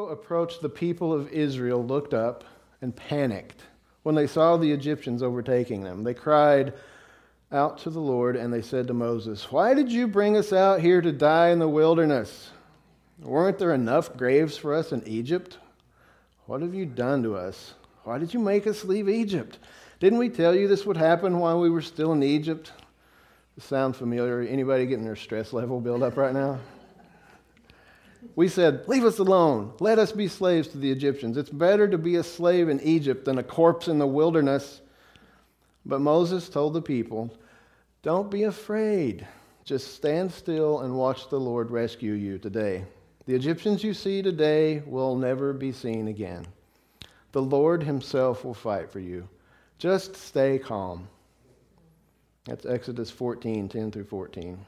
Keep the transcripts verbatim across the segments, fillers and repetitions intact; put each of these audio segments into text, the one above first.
approached the people of Israel looked up and panicked when they saw the Egyptians overtaking them. They cried out to the Lord, and they said to Moses, "Why did you bring us out here to die in the wilderness? Weren't there enough graves for us in Egypt? What have you done to us? Why did you make us leave Egypt? Didn't we tell you this would happen while we were still in Egypt?" Does this sound familiar? Anybody getting their stress level build up right now? We said, "Leave us alone. Let us be slaves to the Egyptians. It's better to be a slave in Egypt than a corpse in the wilderness." But Moses told the people, "Don't be afraid. Just stand still and watch the Lord rescue you today. The Egyptians you see today will never be seen again. The Lord himself will fight for you. Just stay calm." That's Exodus fourteen, ten through fourteen.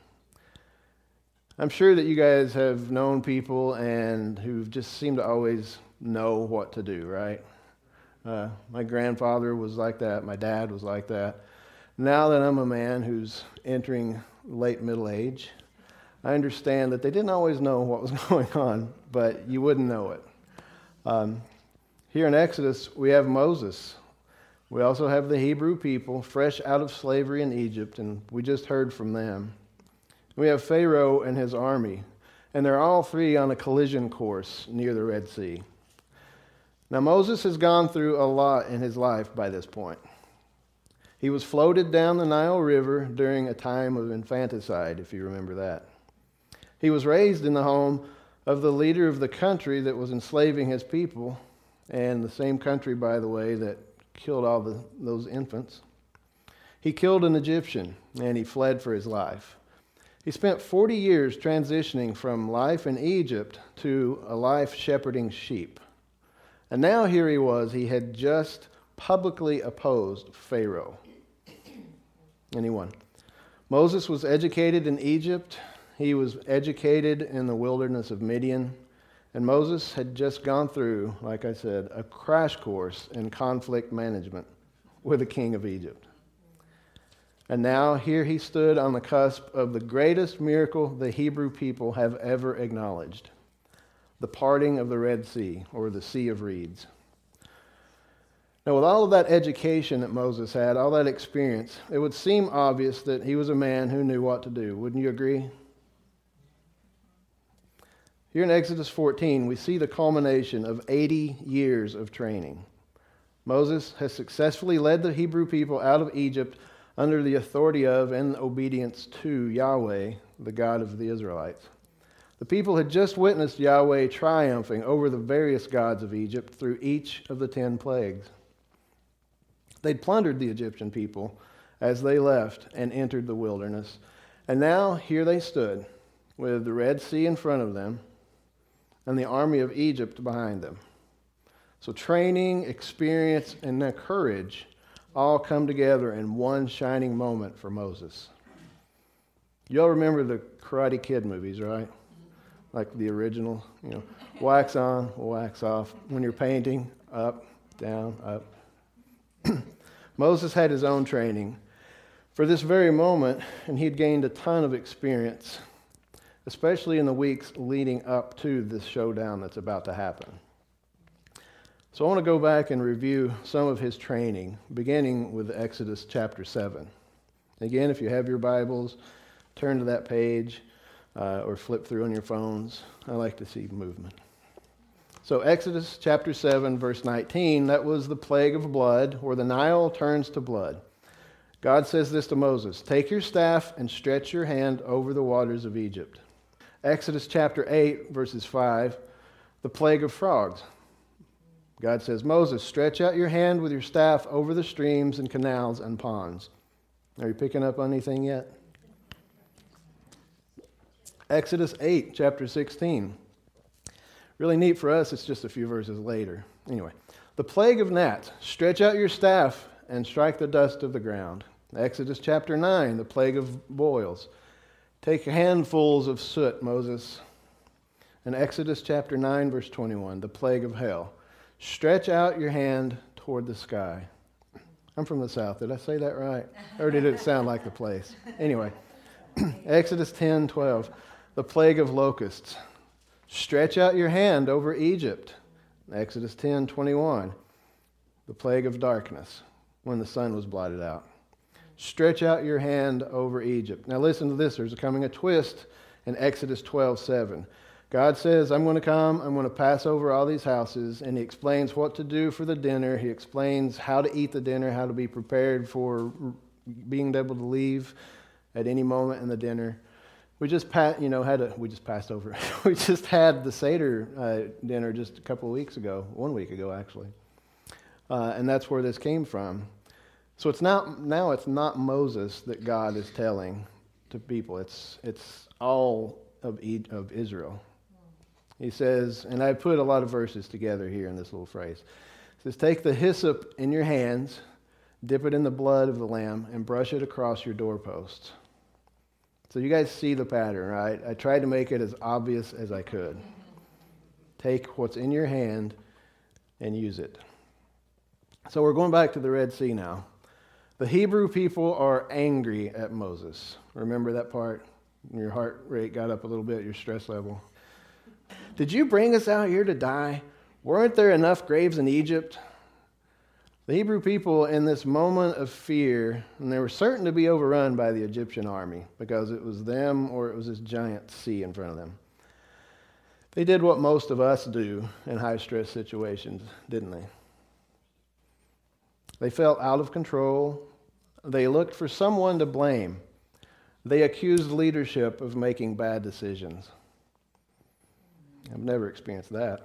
I'm sure that you guys have known people and who just seem to always know what to do, right? Uh, my grandfather was like that. My dad was like that. Now that I'm a man who's entering late middle age, I understand that they didn't always know what was going on, but you wouldn't know it. Um, here in Exodus, we have Moses. We also have the Hebrew people fresh out of slavery in Egypt, and we just heard from them. We have Pharaoh and his army, and they're all three on a collision course near the Red Sea. Now, Moses has gone through a lot in his life by this point. He was floated down the Nile River during a time of infanticide, if you remember that. He was raised in the home of the leader of the country that was enslaving his people, and the same country, by the way, that killed all the, those infants. He killed an Egyptian, and he fled for his life. He spent forty years transitioning from life in Egypt to a life shepherding sheep. And now here he was, he had just publicly opposed Pharaoh. Anyone? Moses was educated in Egypt. He was educated in the wilderness of Midian. And Moses had just gone through, like I said, a crash course in conflict management with the king of Egypt. And now here he stood on the cusp of the greatest miracle the Hebrew people have ever acknowledged, the parting of the Red Sea, or the Sea of Reeds. Now, with all of that education that Moses had, all that experience, it would seem obvious that he was a man who knew what to do. Wouldn't you agree? Here in Exodus fourteen, we see the culmination of eighty years of training. Moses has successfully led the Hebrew people out of Egypt under the authority of and obedience to Yahweh, the God of the Israelites. The people had just witnessed Yahweh triumphing over the various gods of Egypt through each of the ten plagues. They'd plundered the Egyptian people as they left and entered the wilderness. And now here they stood with the Red Sea in front of them and the army of Egypt behind them. So training, experience, and their courage all come together in one shining moment for Moses. Y'all remember the Karate Kid movies, right? Like the original, you know, wax on, wax off. When you're painting, up, down, up. Moses had his own training for this very moment, and he'd gained a ton of experience, especially in the weeks leading up to this showdown that's about to happen. So I want to go back and review some of his training, beginning with Exodus chapter seven. Again, if you have your Bibles, turn to that page uh, or flip through on your phones. I like to see movement. So Exodus chapter seven, verse nineteen, that was the plague of blood, where the Nile turns to blood. God says this to Moses, "Take your staff and stretch your hand over the waters of Egypt." Exodus chapter eight, verses five, the plague of frogs. God says, "Moses, stretch out your hand with your staff over the streams and canals and ponds." Are you picking up on anything yet? Exodus eight, chapter sixteen. Really neat for us, it's just a few verses later. Anyway, the plague of gnats. Stretch out your staff and strike the dust of the ground. Exodus chapter nine, the plague of boils. Take handfuls of soot, Moses. And Exodus chapter nine, verse twenty-one, the plague of hail. Stretch out your hand toward the sky. I'm from the South. Did I say that right? Or did it sound like the place? Anyway, Exodus ten twelve, the plague of locusts. Stretch out your hand over Egypt. Exodus ten twenty-one. The plague of darkness when the sun was blotted out. Stretch out your hand over Egypt. Now listen to this. There's coming a twist in Exodus twelve seven. God says, I'm going to come, I'm going to pass over all these houses, and he explains what to do for the dinner. He explains how to eat the dinner, how to be prepared for being able to leave at any moment in the dinner. We just pa- you know, had a, we just passed over. we just had the Seder uh, dinner just a couple of weeks ago, one week ago actually. Uh, and that's where this came from. So it's not now it's not Moses that God is telling to people. It's it's all of e- of Israel. He says, and I put a lot of verses together here in this little phrase. It says, take the hyssop in your hands, dip it in the blood of the lamb, and brush it across your doorposts. So you guys see the pattern, right? I tried to make it as obvious as I could. Take what's in your hand and use it. So we're going back to the Red Sea now. The Hebrew people are angry at Moses. Remember that part? Your heart rate got up a little bit, your stress level. Did you bring us out here to die? Weren't there enough graves in Egypt? The Hebrew people in this moment of fear, and they were certain to be overrun by the Egyptian army because it was them or it was this giant sea in front of them. They did what most of us do in high-stress situations, didn't they? They felt out of control. They looked for someone to blame. They accused leadership of making bad decisions. I've never experienced that.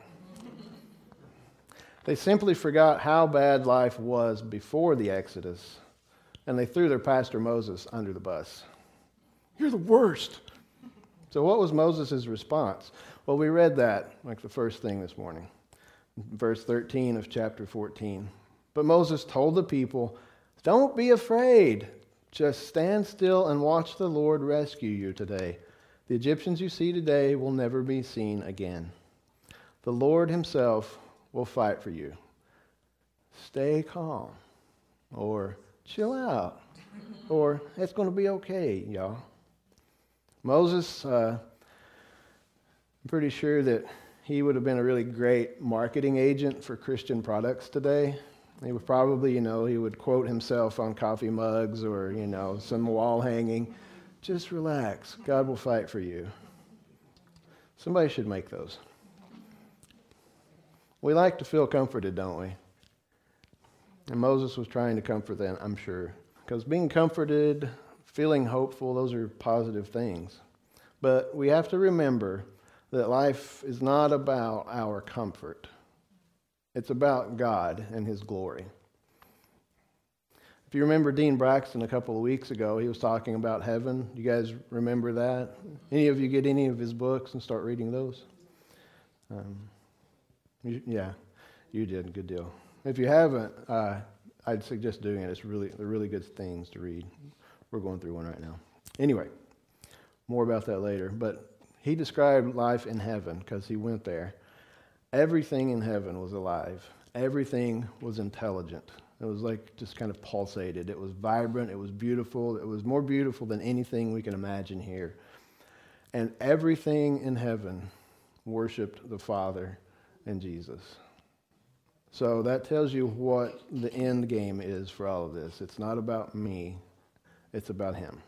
They simply forgot how bad life was before the Exodus, and they threw their pastor Moses under the bus. You're the worst. So what was Moses' response? Well, we read that like the first thing this morning, verse thirteen of chapter fourteen. But Moses told the people, don't be afraid. Just stand still and watch the Lord rescue you today. The Egyptians you see today will never be seen again. The Lord himself will fight for you. Stay calm. Or chill out. Or it's going to be okay, y'all. Moses, uh, I'm pretty sure that he would have been a really great marketing agent for Christian products today. He would probably, you know, he would quote himself on coffee mugs or, you know, some wall hanging. Just relax. God will fight for you. Somebody should make those. We like to feel comforted, don't we? And Moses was trying to comfort them, I'm sure. Because being comforted, feeling hopeful, those are positive things. But we have to remember that life is not about our comfort. It's about God and his glory. If you remember Dean Braxton a couple of weeks ago, he was talking about heaven. You guys remember that? Any of you get any of his books and start reading those? Um, you, yeah, you did. Good deal. If you haven't, uh, I'd suggest doing it. It's really, they're really good things to read. We're going through one right now. Anyway, more about that later. But he described life in heaven because he went there. Everything in heaven was alive. Everything was intelligent. It was like just kind of pulsated. It was vibrant. It was beautiful. It was more beautiful than anything we can imagine here. And everything in heaven worshiped the Father and Jesus. So that tells you what the end game is for all of this. It's not about me. It's about him.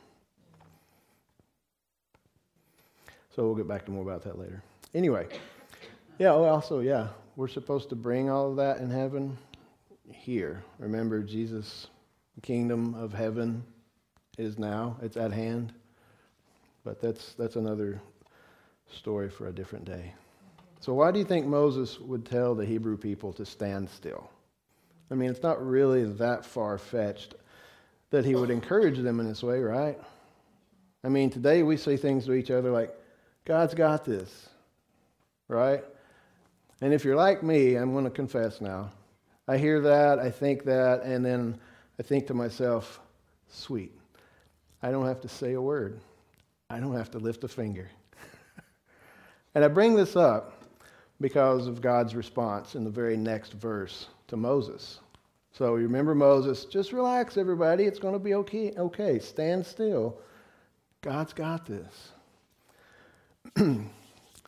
So we'll get back to more about that later. Anyway, yeah, well, also, yeah, we're supposed to bring all of that in heaven here. Remember, Jesus' kingdom of heaven is now. It's at hand. But that's that's another story for a different day. So why do you think Moses would tell the Hebrew people to stand still? I mean, it's not really that far-fetched that he would encourage them in this way, right? I mean, today we say things to each other like, God's got this, right? And if you're like me, I'm going to confess now. I hear that, I think that, and then I think to myself, sweet, I don't have to say a word. I don't have to lift a finger. And I bring this up because of God's response in the very next verse to Moses. So you remember Moses, just relax, everybody. It's going to be okay. Okay, stand still. God's got this. So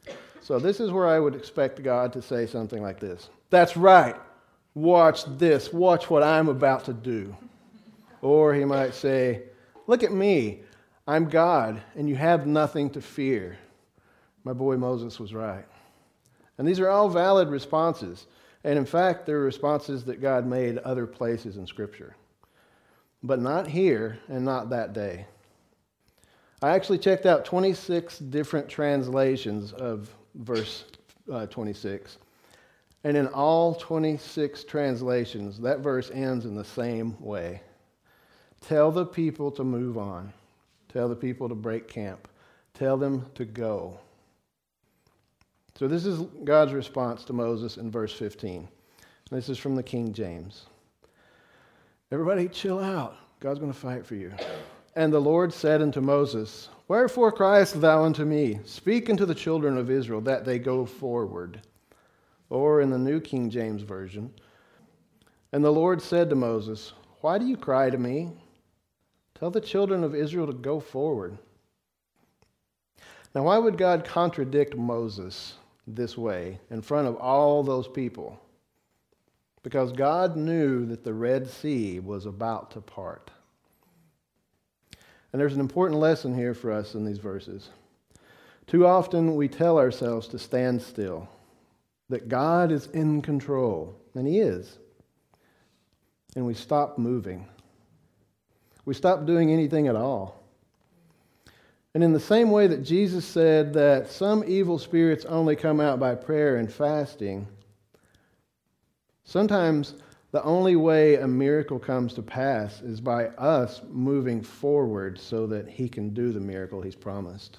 So this is where I would expect God to say something like this. That's right. Watch this. Watch what I'm about to do. Or he might say, look at me. I'm God, and you have nothing to fear. My boy Moses was right. And these are all valid responses. And in fact, they're responses that God made other places in Scripture. But not here and not that day. I actually checked out twenty-six different translations of verse uh, twenty-six. And in all twenty-six translations, that verse ends in the same way. Tell the people to move on. Tell the people to break camp. Tell them to go. So this is God's response to Moses in verse fifteen. This is from the King James. Everybody chill out. God's going to fight for you. And the Lord said unto Moses, wherefore criest thou unto me? Speak unto the children of Israel that they go forward. Or in the New King James Version, and the Lord said to Moses, why do you cry to me? Tell the children of Israel to go forward. Now, why would God contradict Moses this way in front of all those people? Because God knew that the Red Sea was about to part. And there's an important lesson here for us in these verses. Too often we tell ourselves to stand still, that God is in control, and He is. And we stop moving. We stop doing anything at all. And in the same way that Jesus said that some evil spirits only come out by prayer and fasting, sometimes the only way a miracle comes to pass is by us moving forward so that He can do the miracle He's promised.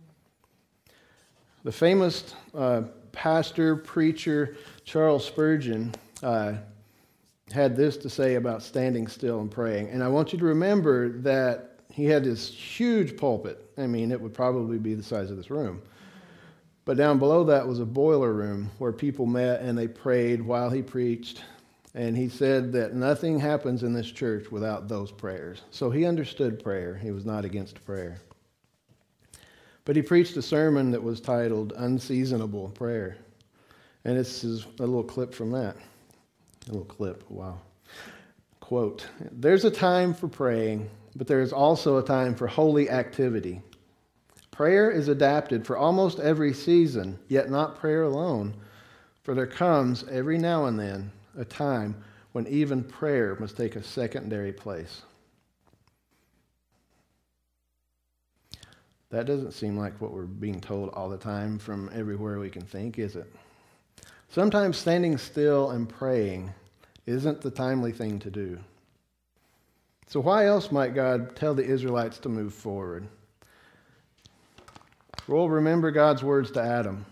The famous uh, pastor, preacher, Charles Spurgeon, uh, had this to say about standing still and praying. And I want you to remember that he had this huge pulpit. I mean, it would probably be the size of this room. But down below that was a boiler room where people met and they prayed while he preached. And he said that nothing happens in this church without those prayers. So he understood prayer. He was not against prayer. But he preached a sermon that was titled Unseasonable Prayer. And this is a little clip from that. A little clip, wow. Quote, there's a time for praying, but there is also a time for holy activity. Prayer is adapted for almost every season, yet not prayer alone. For there comes, every now and then, a time when even prayer must take a secondary place. That doesn't seem like what we're being told all the time from everywhere we can think, is it? Sometimes standing still and praying isn't the timely thing to do. So why else might God tell the Israelites to move forward? Well, remember God's words to Adam.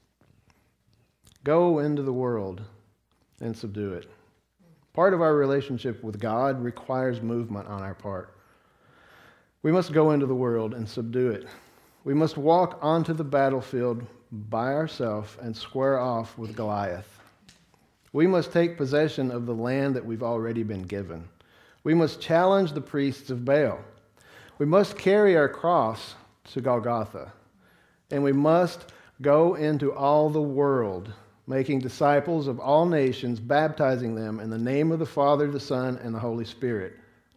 Go into the world and subdue it. Part of our relationship with God requires movement on our part. We must go into the world and subdue it. We must walk onto the battlefield by ourselves and square off with Goliath. We must take possession of the land that we've already been given. We must challenge the priests of Baal. We must carry our cross to Golgotha. And we must go into all the world, making disciples of all nations, baptizing them in the name of the Father, the Son, and the Holy Spirit.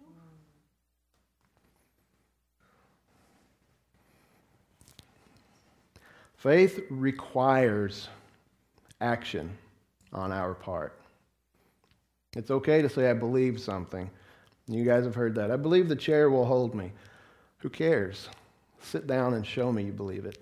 Faith requires action on our part. It's okay to say, I believe something. You guys have heard that. I believe the chair will hold me. Who cares? Sit down and show me you believe it.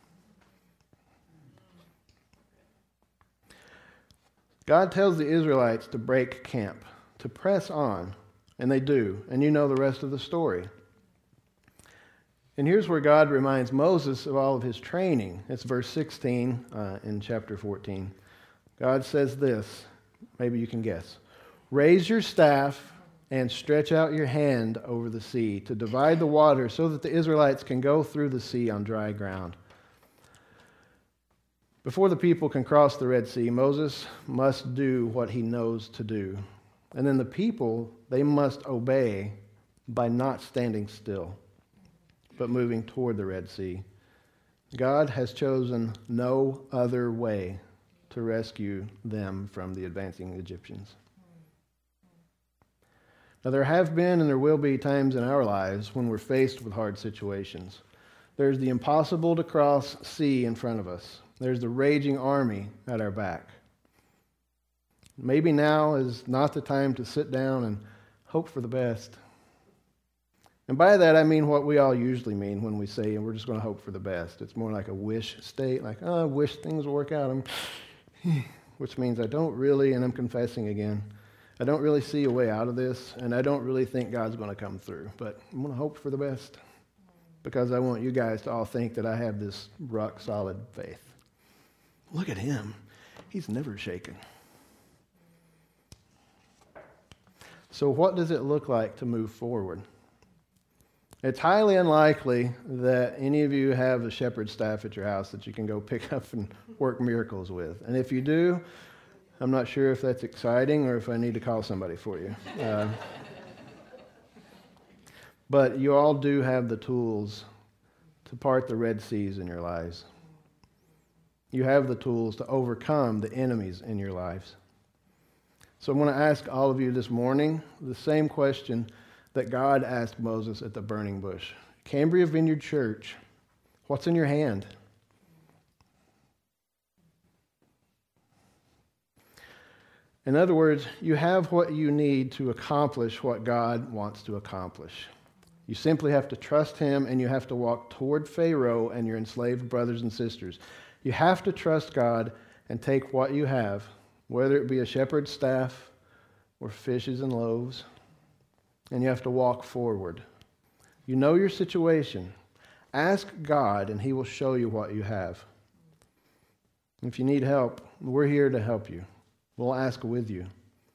God tells the Israelites to break camp, to press on, and they do. And you know the rest of the story. And here's where God reminds Moses of all of his training. It's verse sixteen uh, in chapter fourteen. God says this, maybe you can guess. Raise your staff and stretch out your hand over the sea to divide the water so that the Israelites can go through the sea on dry ground. Before the people can cross the Red Sea, Moses must do what he knows to do. And then the people, they must obey by not standing still, but moving toward the Red Sea. God has chosen no other way to rescue them from the advancing Egyptians. Now, there have been and there will be times in our lives when we're faced with hard situations. There's the impossible to cross sea in front of us. There's the raging army at our back. Maybe now is not the time to sit down and hope for the best. And by that, I mean what we all usually mean when we say, we're just going to hope for the best. It's more like a wish state, like, oh, I wish things will work out. I'm, which means I don't really, and I'm confessing again, I don't really see a way out of this, and I don't really think God's going to come through. But I'm going to hope for the best because I want you guys to all think that I have this rock-solid faith. Look at him. He's never shaken. So what does it look like to move forward? It's highly unlikely that any of you have a shepherd's staff at your house that you can go pick up and work miracles with. And if you do, I'm not sure if that's exciting or if I need to call somebody for you. Uh, but you all do have the tools to part the Red Seas in your lives. You have the tools to overcome the enemies in your lives. So I'm going to ask all of you this morning the same question that God asked Moses at the burning bush. Cambria Vineyard Church, what's in your hand? In other words, you have what you need to accomplish what God wants to accomplish. You simply have to trust him, and you have to walk toward Pharaoh and your enslaved brothers and sisters. You have to trust God and take what you have, whether it be a shepherd's staff or fishes and loaves, and you have to walk forward. You know your situation. Ask God, and he will show you what you have. If you need help, we're here to help you. We'll ask with you.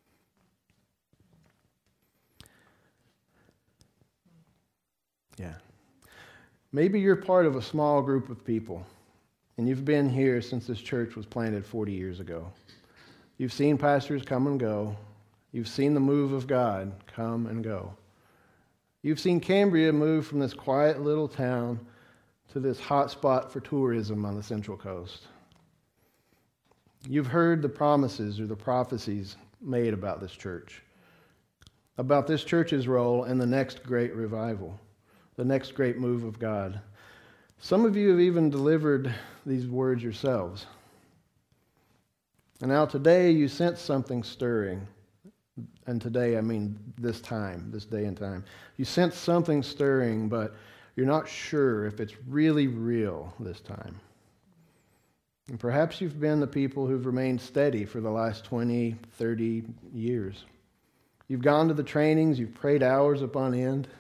Yeah. Maybe you're part of a small group of people, and you've been here since this church was planted forty years ago. You've seen pastors come and go. You've seen the move of God come and go. You've seen Cambria move from this quiet little town to this hot spot for tourism on the Central Coast. You've heard the promises or the prophecies made about this church, about this church's role in the next great revival, the next great move of God. Some of you have even delivered these words yourselves. And now today you sense something stirring. And today, I mean this time, this day and time. You sense something stirring, but you're not sure if it's really real this time. And perhaps you've been the people who've remained steady for the last twenty, thirty years. You've gone to the trainings, you've prayed hours upon end.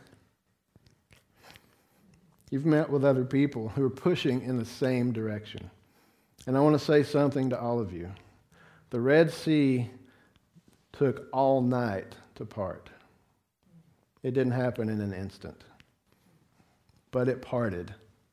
You've met with other people who are pushing in the same direction. And I want to say something to all of you. The Red Sea took all night to part. It didn't happen in an instant, but it parted.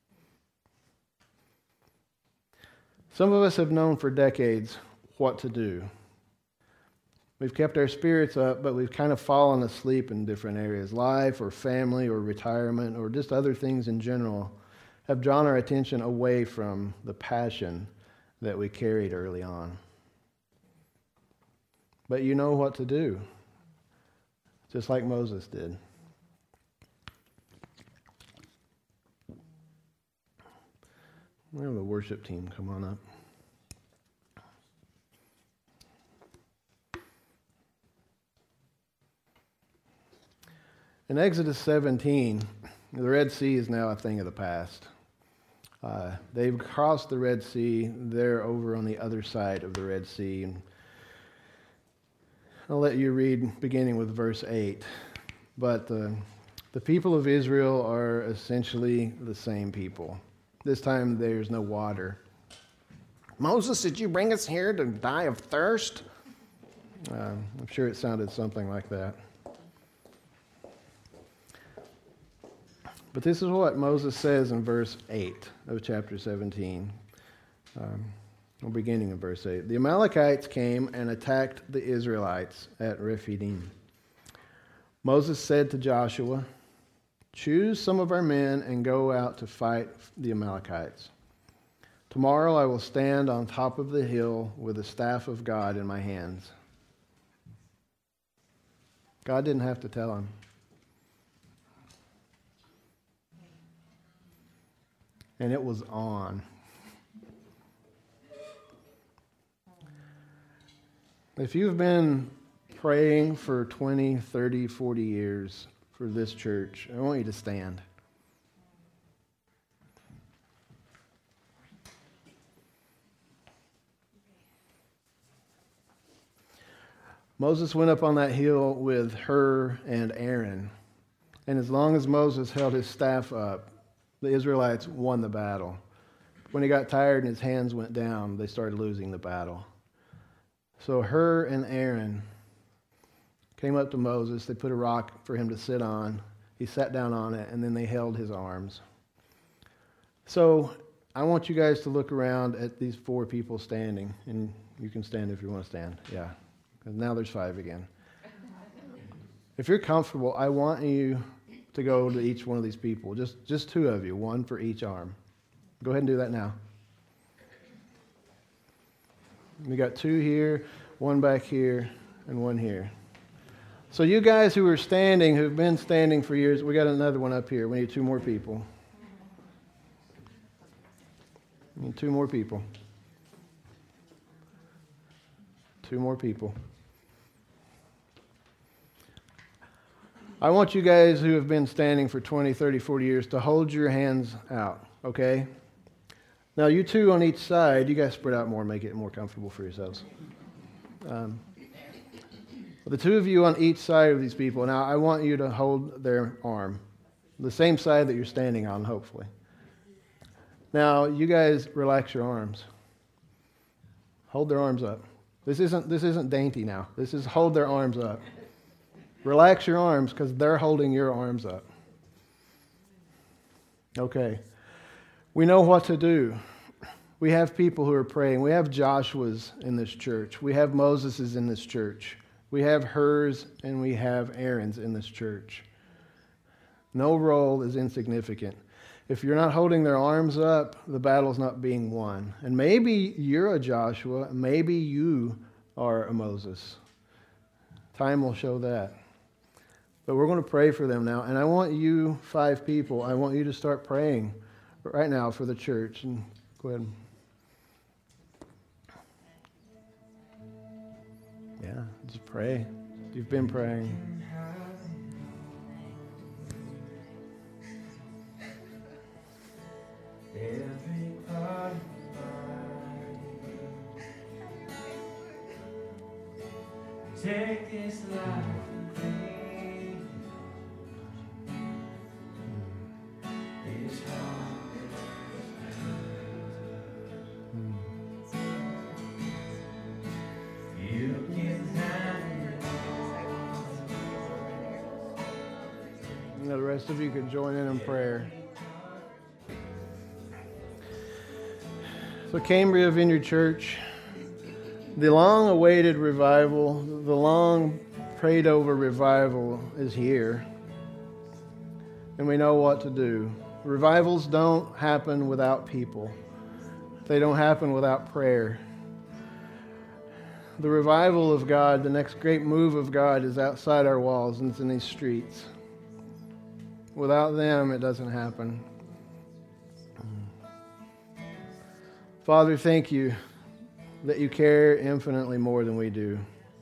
Some of us have known for decades what to do. We've kept our spirits up, but we've kind of fallen asleep in different areas. Life or family or retirement or just other things in general have drawn our attention away from the passion that we carried early on. But you know what to do, just like Moses did. We'll have the worship team come on up. In Exodus seventeen, the Red Sea is now a thing of the past. Uh, they've crossed the Red Sea. They're over on the other side of the Red Sea. And I'll let you read beginning with verse eight. But uh, the people of Israel are essentially the same people. This time there's no water. Moses, did you bring us here to die of thirst? Uh, I'm sure it sounded something like that. But this is what Moses says in verse eight of chapter seventeen. Um, well, beginning in verse eight. The Amalekites came and attacked the Israelites at Rephidim. Moses said to Joshua, "Choose some of our men and go out to fight the Amalekites." Tomorrow I will stand on top of the hill with the staff of God in my hands. God didn't have to tell him. And it was on. If you've been praying for twenty, thirty, forty years for this church, I want you to stand. Moses went up on that hill with Hur and Aaron. And as long as Moses held his staff up, the Israelites won the battle. When he got tired and his hands went down, they started losing the battle. So Hur and Aaron came up to Moses. They put a rock for him to sit on. He sat down on it, and then they held his arms. So I want you guys to look around at these four people standing. And you can stand if you want to stand. Yeah. Because now there's five again. If you're comfortable, I want you to go to each one of these people. Just, just two of you, one for each arm. Go ahead and do that now. We got two here, one back here, and one here. So you guys who are standing, who've been standing for years, we got another one up here. We need two more people. We need two more people. Two more people. I want you guys who have been standing for twenty, thirty, forty years to hold your hands out, okay? Now, you two on each side, you guys spread out more and make it more comfortable for yourselves. Um, the two of you on each side of these people, now I want you to hold their arm, the same side that you're standing on, hopefully. Now, you guys relax your arms. Hold their arms up. This isn't, this isn't dainty now. This is hold their arms up. Relax your arms because they're holding your arms up. Okay. We know what to do. We have people who are praying. We have Joshua's in this church. We have Moses's in this church. We have hers and we have Aaron's in this church. No role is insignificant. If you're not holding their arms up, the battle's not being won. And maybe you're a Joshua. Maybe you are a Moses. Time will show that. But we're going to pray for them now. And I want you five people, I want you to start praying right now for the church. And go ahead. Yeah, just pray. You've been praying. Every part of take this life and pray. It's hard. You can have it all. You know, the rest of you can join in in prayer. So, Cambria Vineyard Church, the long-awaited revival, the long prayed-over revival is here. And we know what to do. Revivals don't happen without people. They don't happen without prayer. The revival of God, the next great move of God is outside our walls and it's in these streets. Without them, it doesn't happen. Father, thank you that you care infinitely more than we do.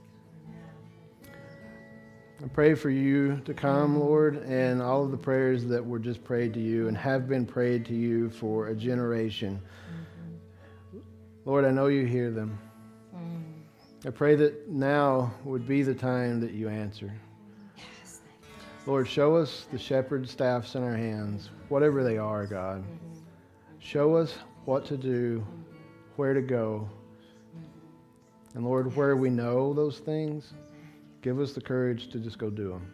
I pray for you to come, Lord, and all of the prayers that were just prayed to you and have been prayed to you for a generation. Lord, I know you hear them. I pray that now would be the time that you answer. Yes, thank you. Lord, show us the shepherd staffs in our hands, whatever they are, God. Show us what to do, where to go. And Lord, where we know those things, give us the courage to just go do them.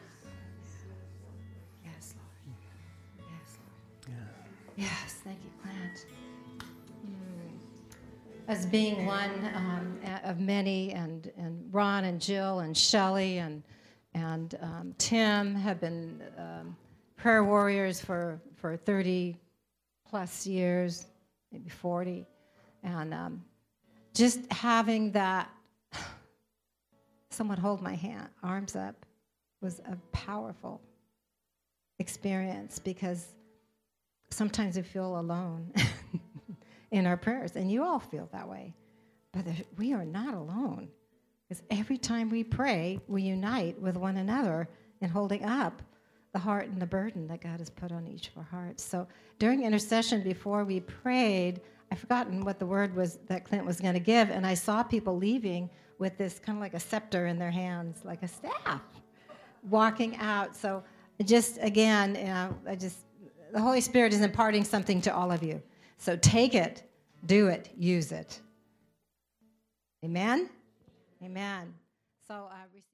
Yes, Lord. Yes, Lord. Yeah. Yes, thank you, Clint. Mm. As being one um, of many, and, and Ron and Jill and Shelley and and um, Tim have been um, prayer warriors for, for thirty plus years. maybe forty. And um, just having that, someone hold my hand, arms up, was a powerful experience, because sometimes we feel alone in our prayers, and you all feel that way. But we are not alone, because every time we pray, we unite with one another in holding up the heart and the burden that God has put on each of our hearts. So during intercession, before we prayed, I've forgotten what the word was that Clint was going to give, and I saw people leaving with this kind of like a scepter in their hands, like a staff, walking out. So just, again, you know, I just, the Holy Spirit is imparting something to all of you. So take it, do it, use it. Amen? Amen. So, uh,